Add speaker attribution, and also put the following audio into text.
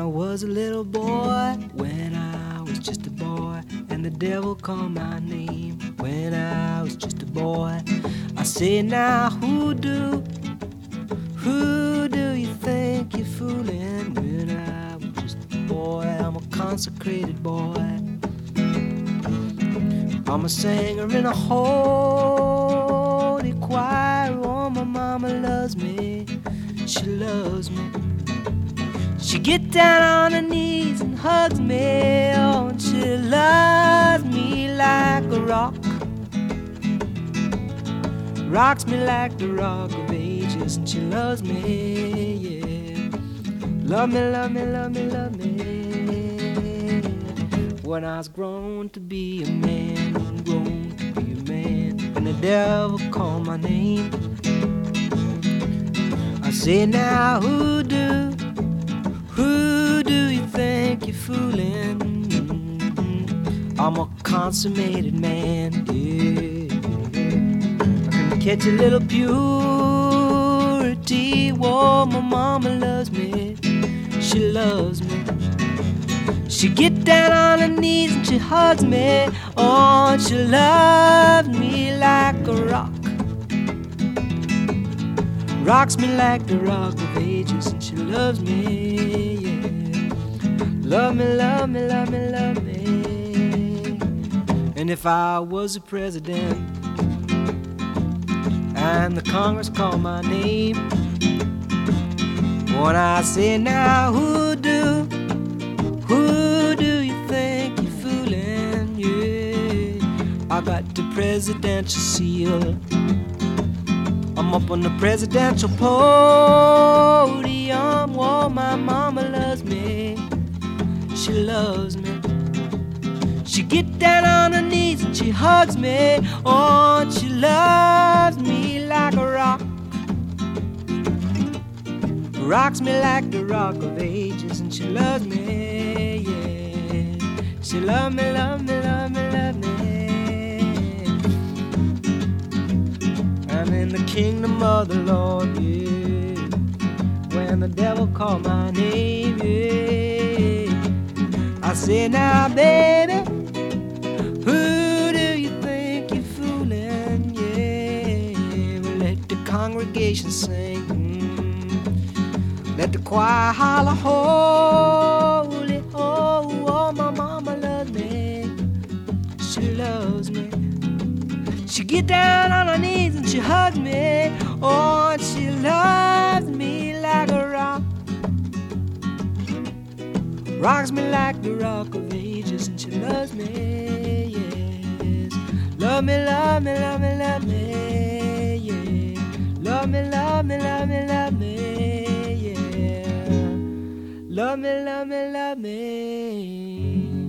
Speaker 1: was a little boy, when I was just a boy, and the devil called my name when I was just a boy. I say now, who do you think you're fooling? When I was just a boy, I'm a consecrated boy. I'm a singer in a holy choir. Oh, my mama loves me, she loves me. She get down on her knees and hugs me. Oh, and she loves me like a rock, rocks me like the rock of ages. And she loves me, yeah. Love me, love me, love me, love me. When I was grown to be a man, grown to be a man, and the devil called my name, I say now, who do you think you're fooling? I'm a consummated man, yeah. I can catch a little purity. Whoa, my mama loves me, she loves me. She get down on her knees and she hugs me. Oh, and she loves me like a rock, rocks me like the rock of ages. And she loves me, yeah. Love me, love me, love me, love me. And if I was a president and the Congress called my name, when I say now, who do you think you're fooling? Yeah, I got the presidential seal. I'm up on the presidential podium. Whoa, my mama loves me, she loves me. She get down on her knees and she hugs me. Oh, and she loves me like a rock, rocks me like the rock of ages. And she loves me, yeah. She love me, love me, love me, love me. I'm in the kingdom of the Lord, yeah. When the devil called my name, yeah, I say now, baby, who do you think you're fooling? Yeah, well, let the congregation sing. Let the choir holler, holy, oh, oh, my mama loves me, she loves me. She get down on her knees and she hugs me. Oh, and she loves me like a rock, rocks me like the rock of ages. And she loves me, yes. Love me, love me, love me, love me, yeah. Love me, love me, love me, love me, yeah. Love me, love me, love me.